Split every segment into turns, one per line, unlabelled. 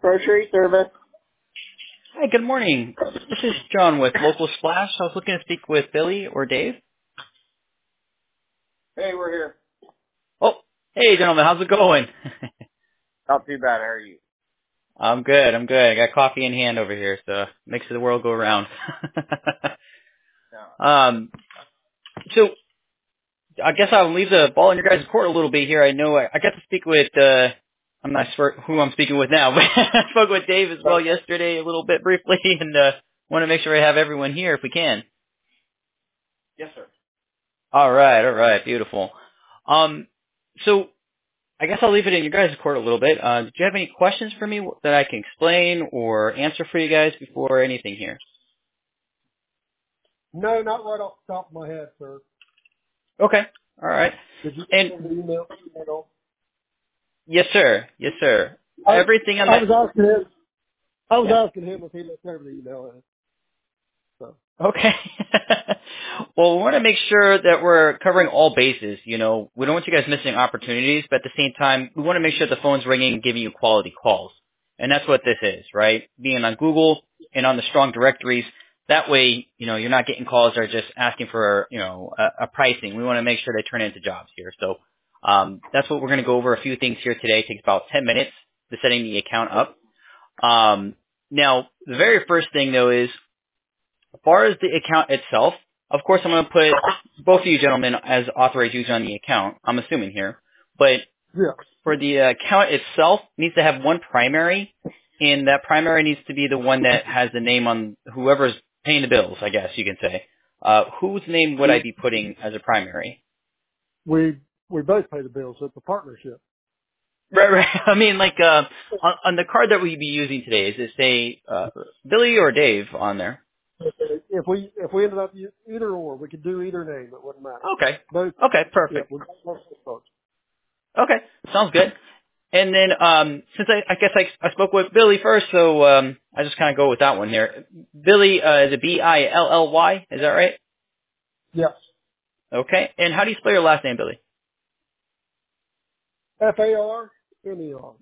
Grocery service.
Hi, good morning. This is John with Local Splash. I was looking to speak with Billy or Dave.
Hey, we're here.
Oh, hey, gentlemen. How's it going?
Not too bad. How are you?
I'm good. I got coffee in hand over here, so makes the world go round.
No.
So I guess I'll leave the ball in your guys' court a little bit here. I know I got to speak with, I'm not sure who I'm speaking with now, but I spoke with Dave as well yesterday a little bit briefly, and want to make sure I have everyone here if we can.
Yes, sir.
All right, beautiful. So I guess I'll leave it in your guys' court a little bit. Did you have any questions for me that I can explain or answer for you guys before anything here?
No, not right off the top of my head, sir.
Okay. All right.
Did you
And
send the email?
yes, sir.
I
Everything on that.
was asking him. I was
Yeah.
asking him if he looked over the email. So
Okay. Well, we want to make sure that we're covering all bases. You know, we don't want you guys missing opportunities, but at the same time, we want to make sure the phone's ringing and giving you quality calls. And that's what this is, right? Being on Google and on the strong directories. That way, you know, you're not getting calls that are just asking for, you know, a pricing. We want to make sure they turn into jobs here. So, that's what we're going to go over a few things here today. It takes about 10 minutes to setting the account up. Now, the very first thing though is, as far as the account itself, of course, I'm going to put both of you gentlemen as authorized users on the account, I'm assuming here. But
yeah,
for the account itself, it needs to have one primary, and that primary needs to be the one that has the name on whoever's paying the bills, I guess you can say. Whose name would I be putting as a primary?
we both pay the bills. It's a partnership.
Right. I mean, like, on the card that we'd be using today, is it say Billy or Dave on there?
If we ended up either or, we could do either name. It wouldn't matter.
Okay.
Both.
Okay,
Yeah,
perfect.
we both folks.
Okay, sounds good. And then, since I guess I spoke with Billy first, so I just kind of go with that one here. Billy, is it Billy? Is that right?
Yes.
Okay. And how do you spell your last name, Billy?
FARMER.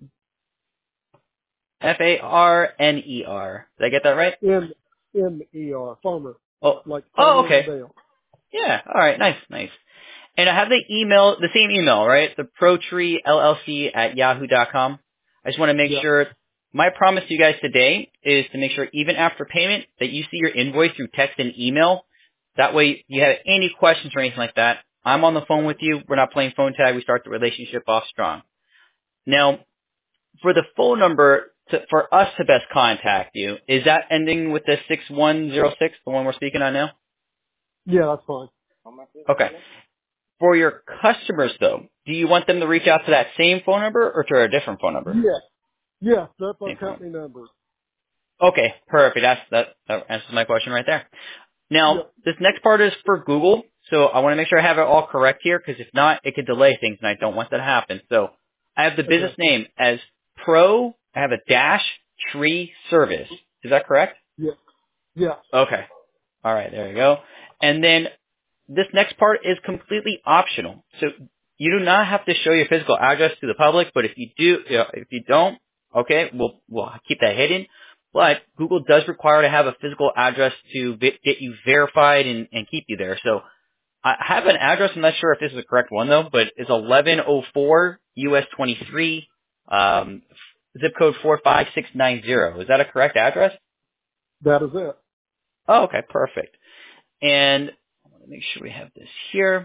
Farner. Did I get that right?
MER. Farmer.
Oh.
Like
Oh,
farmer in the
okay.
Dale.
Yeah. All right. Nice. And I have the same email, right? The ProTreeLLC@yahoo.com. I just want to make
Yeah.
sure, my promise to you guys today is to make sure even after payment that you see your invoice through text and email. That way, if you have any questions or anything like that, I'm on the phone with you. We're not playing phone tag. We start the relationship off strong. Now, for the phone number for us to best contact you, is that ending with the 6106, the one we're speaking on now?
Yeah, that's fine.
Okay. For your customers, though, do you want them to reach out to that same phone number or to a different phone number?
Yeah. Yes, that's our
Same phone.
company number.
Okay, perfect. That answers my question right there. Now,
Yeah.
this next part is for Google, so I want to make sure I have it all correct here, because if not, it could delay things, and I don't want that to happen. So I have the business
Okay.
name as I have a dash tree service. Is that correct?
Yeah. Yeah.
Okay. All right, there you go. And then this next part is completely optional. So you do not have to show your physical address to the public, but if you don't, okay, we'll keep that hidden. But Google does require to have a physical address to get you verified and keep you there. So I have an address. I'm not sure if this is the correct one though, but it's 1104 US 23, zip code 45690. Is that a correct address?
That is it.
Oh, okay, perfect. And I want to make sure we have this here.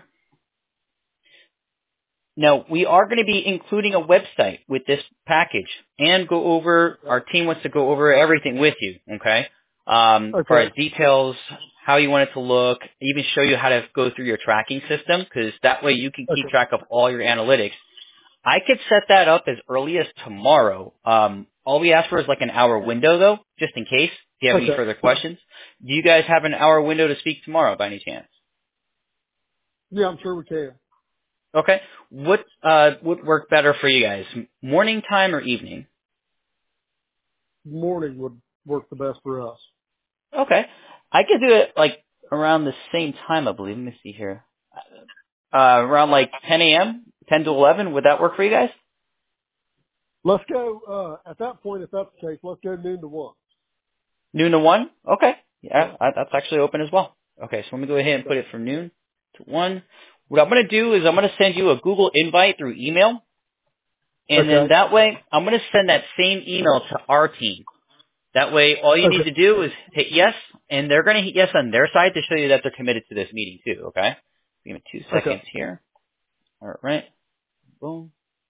Now, we are going to be including a website with this package and our team wants to go over everything with you, okay? For
Okay.
as details, how you want it to look, even show you how to go through your tracking system, because that way you can keep
Okay.
track of all your analytics. I could set that up as early as tomorrow. All we ask for is like an hour window, though, just in case, if you have any
Okay.
further questions. Do you guys have an hour window to speak tomorrow by any chance?
Yeah, I'm sure we can.
Okay. What would work better for you guys? Morning time or evening?
Morning would work the best for us.
Okay. I could do it like around the same time, I believe. Let me see here. Around like 10 a.m., 10 to 11. Would that work for you guys?
Let's go, at that point, if that's the case, let's go noon to 1.
Noon to 1? Okay.
Yeah.
Yeah, that's actually open as well. Okay, so let me go ahead and put it from noon to 1. What I'm going to do is I'm going to send you a Google invite through email. And then
Okay.
that way, I'm going to send that same email to our team. That way, all you need
Okay.
to do is hit yes, and they're going to hit yes on their side to show you that they're committed to this meeting too, okay? Give me 2
Okay.
seconds here. All right. Boom.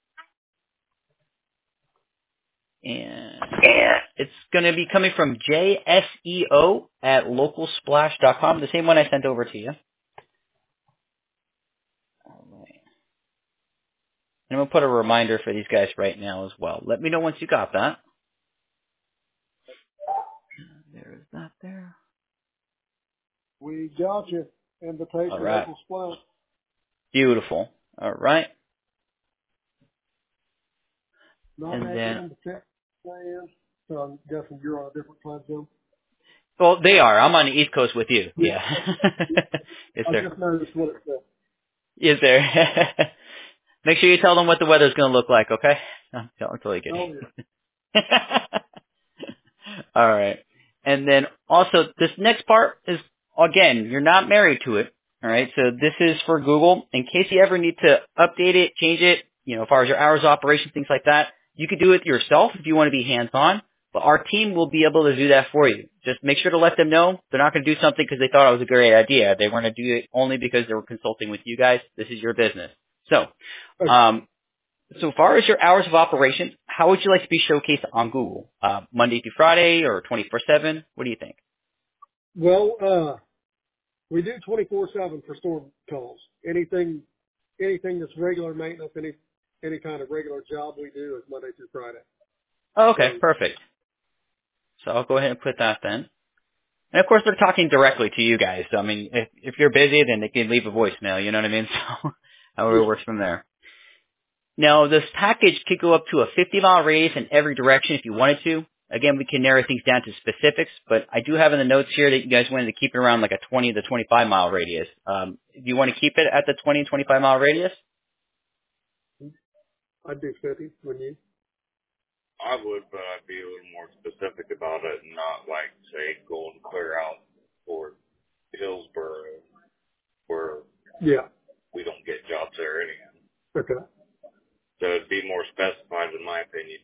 And it's going to be coming from JSEO at localsplash.com, the same one I sent over to you. All right. And I'm going to put a reminder for these guys right now as well. Let me know once you got that. There is that there.
We got you.
All
Invitation,
right.
local splash.
Beautiful. All right.
Not
And
making
then,
them the tech plans. So I'm guessing you're on a different plan zone.
well, they are. I'm on the East Coast with you.
Yeah.
Yeah. Yes,
I
sir.
just noticed what it said.
Yes, sir. Make sure you tell them what the weather's going to look like, okay? I'm totally kidding.
Oh, yeah.
All right. And then also, this next part is, again, you're not married to it. All right. So this is for Google. In case you ever need to update it, change it, as far as your hours of operation, things like that, you could do it yourself if you want to be hands-on. But our team will be able to do that for you. Just make sure to let them know they're not going to do something because they thought it was a great idea. They want to do it only because they were consulting with you guys. This is your business. So,
Okay.
so far as your hours of operation, how would you like to be showcased on Google? Monday through Friday or 24/7? What do you think?
Well, we do 24/7 for storm calls. Anything that's regular maintenance, any kind of regular job we do is Monday through Friday.
Oh, okay,
So,
perfect. So I'll go ahead and put that then. And of course, they're talking directly to you guys. So I mean, if you're busy, then they can leave a voicemail. You know what I mean? So however it
yeah.
works from there. Now, this package could go up to a 50-mile radius in every direction if you wanted to. Again, we can narrow things down to specifics, but I do have in the notes here that you guys wanted to keep it around like a 20 to 25-mile radius. Do you want to keep it at the 20 to 25-mile radius?
I'd do 50, wouldn't you?
I would, but I'd be a little more specific about it and not like, say, going clear out for Hillsborough where
Yeah.
we don't get jobs there anyhow.
Okay.
So it'd be more specified in my opinion.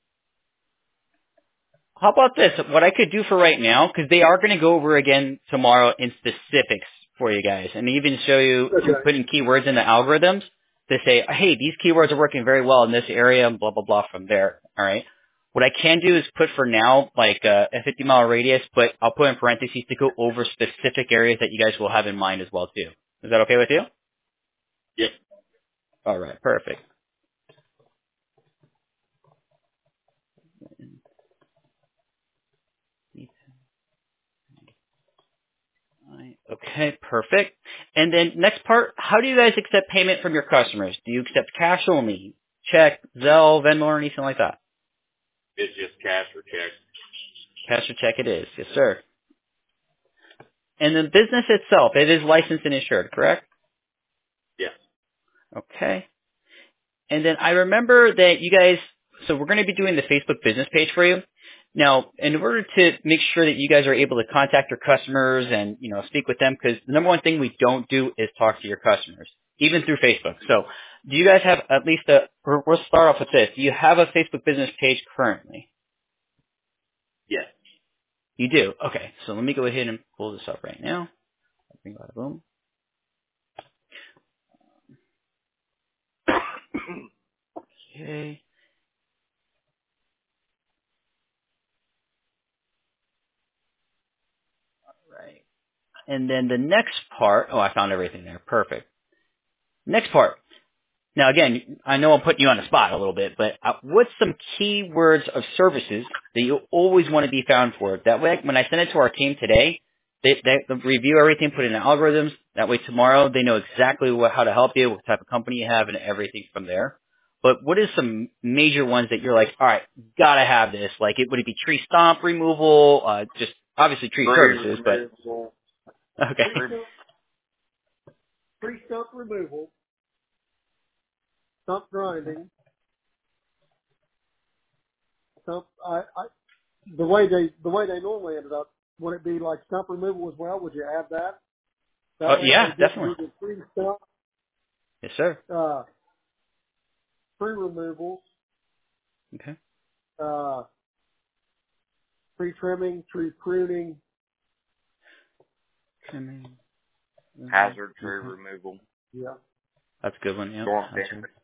How about this? What I could do for right now, because they are going to go over again tomorrow in specifics for you guys, and even show you
Okay.
putting keywords in the algorithms to say, hey, these keywords are working very well in this area, and blah, blah, blah from there. All right. What I can do is put for now like a 50-mile radius, but I'll put in parentheses to go over specific areas that you guys will have in mind as well too. Is that okay with you?
Yep.
All right. Perfect. Okay, perfect. And then next part, how do you guys accept payment from your customers? Do you accept cash only, check, Zelle, Venmo, or anything like that?
It's just cash or check.
Cash or check it is, yes sir. And the business itself, it is licensed and insured, correct?
Yes.
Okay. And then I remember that you guys, so we're going to be doing the Facebook business page for you. Now, in order to make sure that you guys are able to contact your customers and, speak with them, because the number one thing we don't do is talk to your customers, even through Facebook. So do you guys have at least we'll start off with this. Do you have a Facebook business page currently?
Yes.
You do? Okay. So let me go ahead and pull this up right now. Bada boom. Okay. Right. And then the next part, I found everything there. Perfect. Next part. Now again, I know I'm putting you on the spot a little bit, but what's some keywords of services that you always want to be found for? That way, when I send it to our team today, they review everything, put it in the algorithms. That way tomorrow they know exactly how to help you, what type of company you have, and everything from there. But what is some major ones that you're like, all right, gotta have this? Like, would it be tree stomp removal? Just obviously tree services, but okay.
Tree stump removal, stump grinding, stump, the way they normally ended up, would it be like stump removal as well? Would you add that? That way, if
Yeah,
they didn't
definitely.
do the tree stump,
Yes, sir.
tree removals,
Okay.
tree trimming, tree pruning.
Hazard tree
Okay.
removal.
Yeah.
That's a good one. Yeah.
Storm
Hazard.
damage.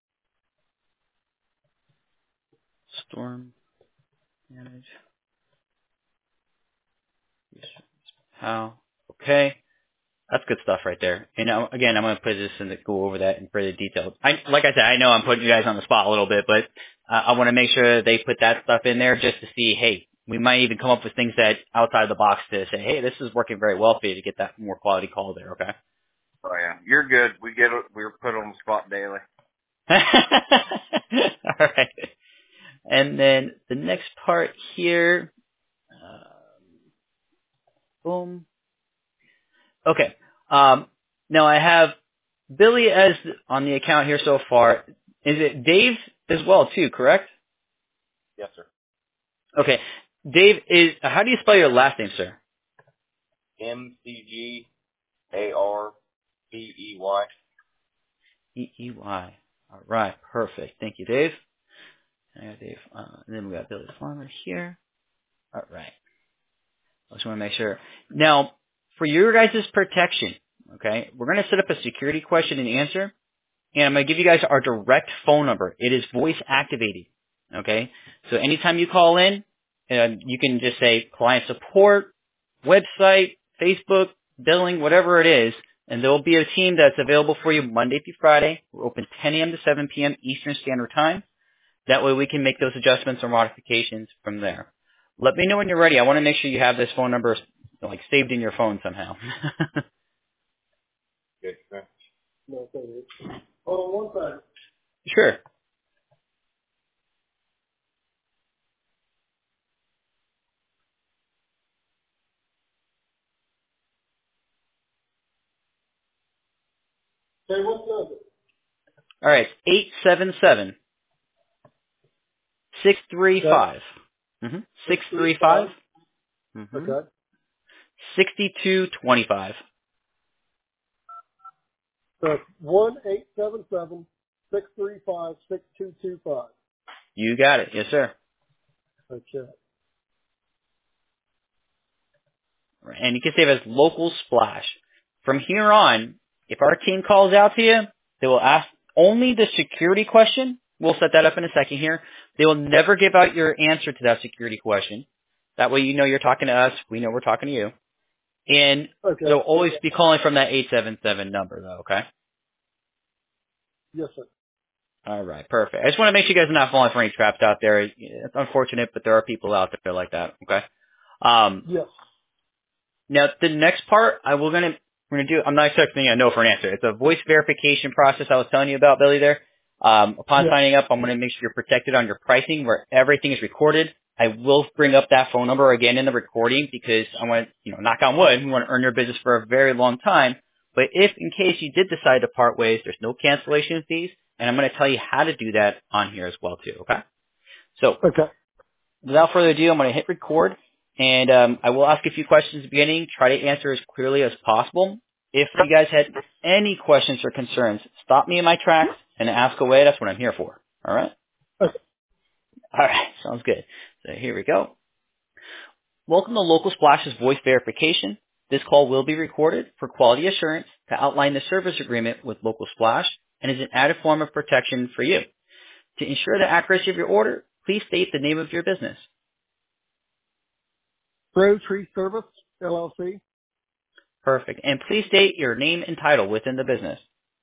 Storm damage. How? Okay. That's good stuff right there. And again, I'm going to put this in go over that in further detail. Like I said, I know I'm putting you guys on the spot a little bit, but I want to make sure they put that stuff in there just to see, hey, we might even come up with things that outside the box to say, hey, this is working very well for you to get that more quality call there, okay?
Oh yeah, you're good. We're put on the spot daily.
All right. And then the next part here, boom. Okay. Now I have Billy as on the account here so far. Is it Dave as well too, correct?
Yes, sir.
Okay. Dave is, how do you spell your last name, sir?
MCGARPEY.
E-E-Y. All right. Perfect. Thank you, Dave. I got Dave. And then we got Billy Farmer here. All right. I just want to make sure. Now, for your guys' protection, okay, we're going to set up a security question and answer, and I'm going to give you guys our direct phone number. It is voice activated, okay? So anytime you call in, you can just say client support, website, Facebook, billing, whatever it is, and there will be a team that's available for you Monday through Friday. We're open 10 a.m. to 7 p.m. Eastern Standard Time. That way we can make those adjustments or modifications from there. Let me know when you're ready. I want to make sure you have this phone number like saved in your phone somehow.
Good, sir.
No, thank you. Hold on one second.
Sure.
Okay, what's the number?
All right. 877 635. 635.
635. Okay.
6225.
So it's 1-877-635-6225.
You got it. Yes, sir.
Okay.
And you can save as local splash. From here on, if our team calls out to you, they will ask only the security question. We'll set that up in a second here. They will never give out your answer to that security question. That way you know you're talking to us. We know we're talking to you. And
Okay.
they'll always be calling from that 877 number, though, okay?
Yes, sir.
All right, perfect. I just want to make sure you guys are not falling for any traps out there. It's unfortunate, but there are people out there like that, okay?
Yes.
Now, the next part, we're gonna do. I'm not expecting a no for an answer. It's a voice verification process I was telling you about, Billy. There. Upon
Yes.
signing up, I'm gonna make sure you're protected on your pricing, where everything is recorded. I will bring up that phone number again in the recording because I want to, knock on wood, we want to earn your business for a very long time. But if, in case you did decide to part ways, there's no cancellation fees, and I'm going to tell you how to do that on here as well too. Okay. So
Okay.
without further ado, I'm going to hit record, and I will ask a few questions at the beginning. Try to answer as clearly as possible. If you guys had any questions or concerns, stop me in my tracks and ask away. That's what I'm here for. All right?
Okay.
All right. Sounds good. So here we go. Welcome to Local Splash's voice verification. This call will be recorded for quality assurance to outline the service agreement with Local Splash and is an added form of protection for you. To ensure the accuracy of your order, please state the name of your business.
Pro Tree Service, LLC.
Perfect. And please state your name and title within the business.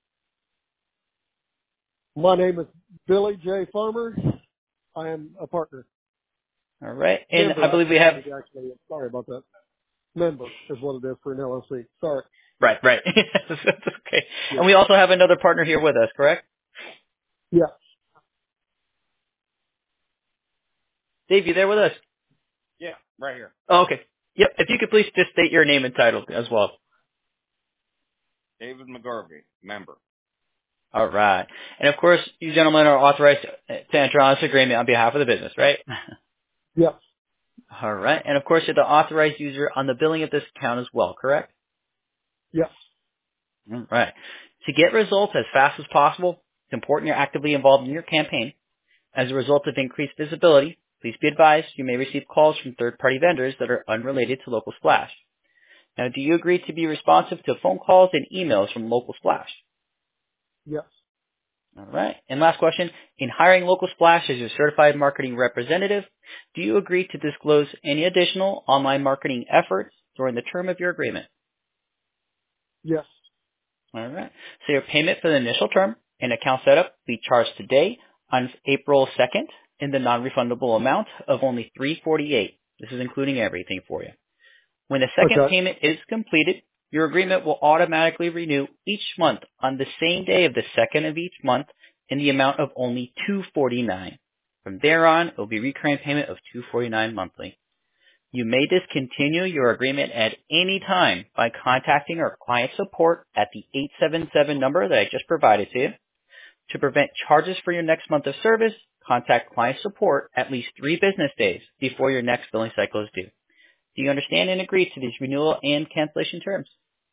My name is Billy J. Farmer. I am a partner.
All right. And
Member,
I believe we have...
actually, sorry about that. Member is what it is for an LLC. Sorry.
Right. That's okay.
Yeah.
And we also have another partner here with us, correct?
Yeah.
Dave, you there with us?
Yeah, right here.
Oh, okay. Yep. If you could please just state your name and title as well.
David McGarvey, member.
All right. And of course, you gentlemen are authorized to enter on this agreement on behalf of the business, right?
Yes.
All right. And of course, you're the authorized user on the billing of this account as well, correct?
Yes.
All right. To get results as fast as possible, it's important you're actively involved in your campaign. As a result of increased visibility, please be advised you may receive calls from third-party vendors that are unrelated to Local Splash. Now, do you agree to be responsive to phone calls and emails from Local Splash?
Yes.
All right. And last question. In hiring Local Splash as your certified marketing representative, do you agree to disclose any additional online marketing efforts during the term of your agreement?
Yes.
All right. So your payment for the initial term and account setup will be charged today on April 2nd in the non-refundable amount of only $348. This is including everything for you. When the second
Okay.
payment is completed, your agreement will automatically renew each month on the same day of the second of each month in the amount of only $249. From there on, it will be recurring payment of $249 monthly. You may discontinue your agreement at any time by contacting our client support at the 877 number that I just provided to you. To prevent charges for your next month of service, contact client support at least 3 business days before your next billing cycle is due. Do you understand and agree to these renewal and cancellation terms?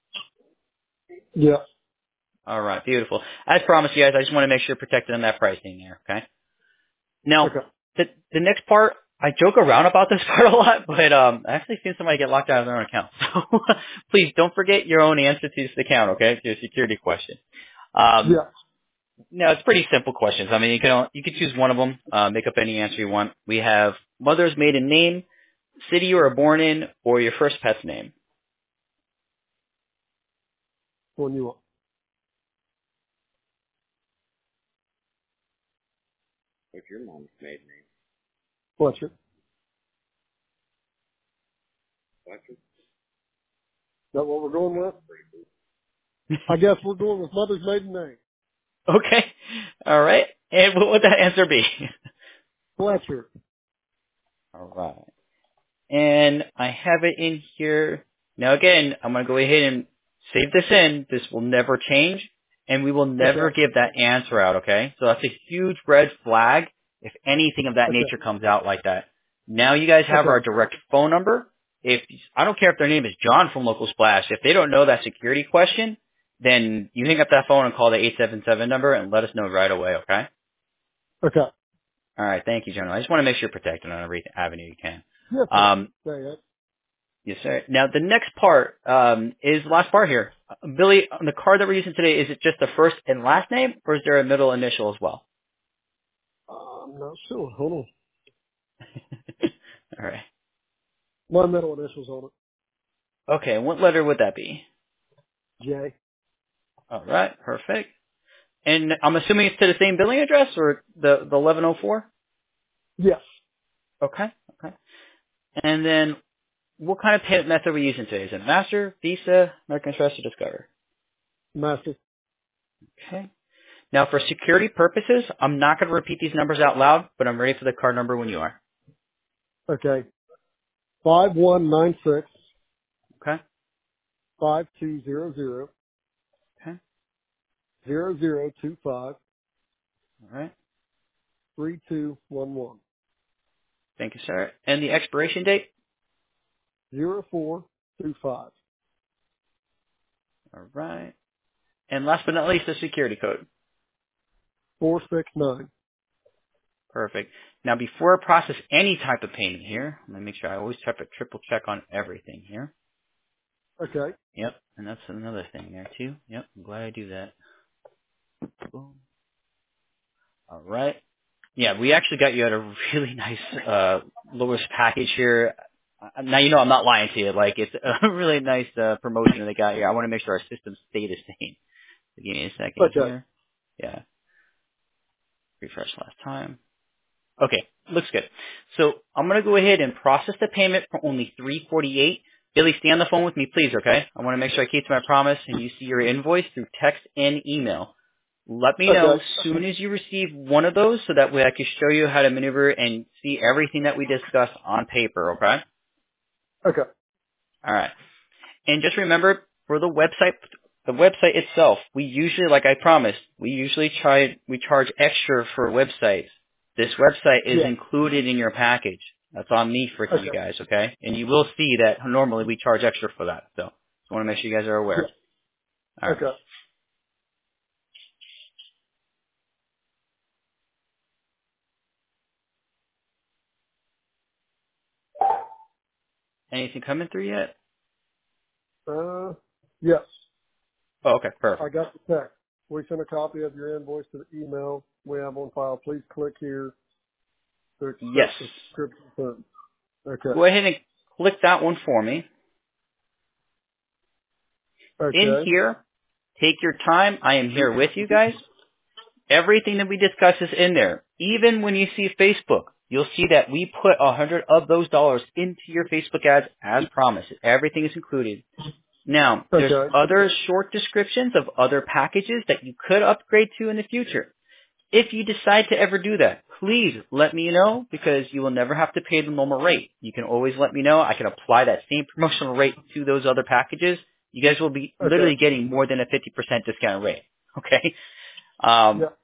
Yes.
All right, beautiful. As promised, you guys, I just want to make sure you're protected on that pricing there, okay? Now,
Okay.
the next part, I joke around about this part a lot, but I actually seen somebody get locked out of their own account. So please don't forget your own answer to this account, okay? To your security question.
Yes.
No, it's pretty simple questions. I mean, you can choose one of them, make up any answer you want. We have mother's maiden name, city you were born in, or your first pet's name.
One you want.
What's your mom's maiden name?
Fletcher.
Fletcher?
Is that what we're going with? I guess we're going with mother's maiden name.
Okay. All right. And what would that answer be?
Fletcher.
All right. And I have it in here. Now again, I'm going to go ahead and save this in. This will never change, and we will never
Okay.
give that answer out, okay? So that's a huge red flag if anything of that
Okay.
nature comes out like that. Now you guys have our
Okay.
direct phone number. If I don't care if their name is John from Local Splash, if they don't know that security question, then you hang up that phone and call the 877 number and let us know right away, okay?
Okay.
All right. Thank you, General. I just want to make sure you're protected on every avenue you can.
Yes, sir. Say it.
Yes, sir. Now, the next part is the last part here. Billy, on the card that we're using today, is it just the first and last name, or is there a middle initial as well?
I'm not sure. Hold on.
All right.
My middle initials on
Okay, and what letter would that be?
it. J.
All right, perfect. And I'm assuming it's to the same billing address or the 1104?
Yes.
Okay, okay. And then what kind of payment method are we using today? Is it Master, Visa, American Express, or Discover?
Master.
Okay. Now, for security purposes, I'm not going to repeat these numbers out loud, but I'm ready for the card number when you are.
Okay. 5196
Okay?
5200
Okay.
0025
All right.
3211
Thank you, sir. And the expiration date?
0425
All right. And last but not least, the security code.
469.
Perfect. Now, before I process any type of payment here, let me make sure I always have to triple check on everything here.
Okay.
Yep. And that's another thing there, too. Yep. I'm glad I do that. Boom. All right. Yeah, we actually got you at a really nice lowest package here. Now you know I'm not lying to you. Like it's a really nice promotion that they got here. I want to make sure our systems stay the same. So give me a second
Okay.
here. Yeah, refresh last time. Okay, looks good. So I'm gonna go ahead and process the payment for only $348. Billy, stay on the phone with me, please. Okay, I want to make sure I keep to my promise and you see your invoice through text and email. Let me know
Okay.
as soon as you receive one of those so that way I can show you how to maneuver and see everything that we discussed on paper, okay?
Okay.
All right. And just remember, for the website the website itself, we usually, like I promised, we charge extra for websites. This website is
Yeah.
included in your package. That's on me for you
Okay.
guys, okay? And you will see that normally we charge extra for that. So I want to make sure you guys are aware.
Yeah.
All right.
Okay.
Anything coming through yet?
Yes.
Oh, okay,
I
perfect.
got the text. We sent a copy of your invoice to the email we have on file. Please click here to
Yes.
accept the subscription terms. Okay.
Go ahead and click that one for me. In
Okay.
here, take your time. I am here with you guys. Everything that we discuss is in there. Even when you see Facebook, you'll see that we put 100 of those dollars into your Facebook ads as promised. Everything is included. Now, there's
Okay.
other short descriptions of other packages that you could upgrade to in the future. If you decide to ever do that, please let me know because you will never have to pay the normal rate. You can always let me know. I can apply that same promotional rate to those other packages. You guys will be
Okay.
literally getting more than a 50% discount rate. Okay? Um,
Yeah.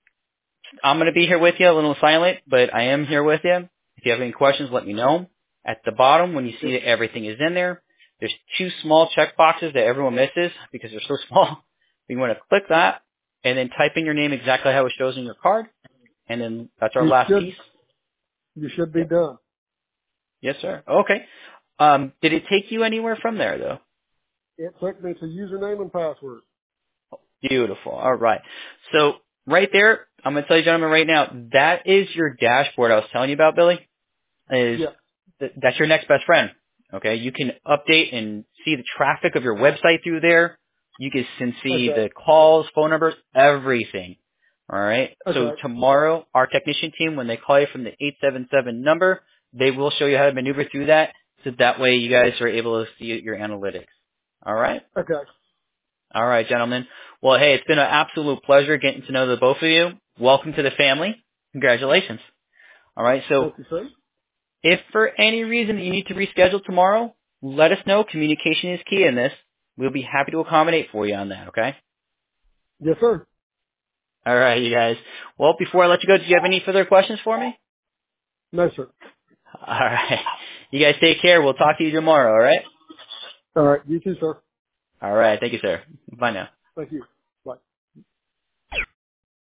I'm going to be here with you, a little silent, but I am here with you. If you have any questions, let me know. At the bottom, when you see that everything is in there, there's two small check boxes that everyone misses because they're so small. You want to click that and then type in your name exactly how it shows in your card, and then that's our
You
last
should
piece.
you should be
Yep.
done.
Yes, sir. Okay. Did it take you anywhere from there, though?
It took me to username and password.
Beautiful. All right. So right there, I'm going to tell you, gentlemen, right now, that is your dashboard I was telling you about, Billy. Is
Yeah.
that's your next best friend. Okay, you can update and see the traffic of your website through there. You can see
Okay.
the calls, phone numbers, everything. All right. So
Okay.
tomorrow, our technician team, when they call you from the 877 number, they will show you how to maneuver through that. So that way, you guys are able to see your analytics. All right.
Okay.
All right, gentlemen. Well, hey, it's been an absolute pleasure getting to know the both of you. Welcome to the family. Congratulations. All right. So
Thank you, sir.
if for any reason you need to reschedule tomorrow, let us know. Communication is key in this. We'll be happy to accommodate for you on that, okay?
Yes, sir.
All right, you guys. Well, before I let you go, do you have any further questions for me?
No, sir.
All right. You guys take care. We'll talk to you tomorrow, all right?
All right. You too, sir.
All right. Thank you, sir. Bye now.
Thank you.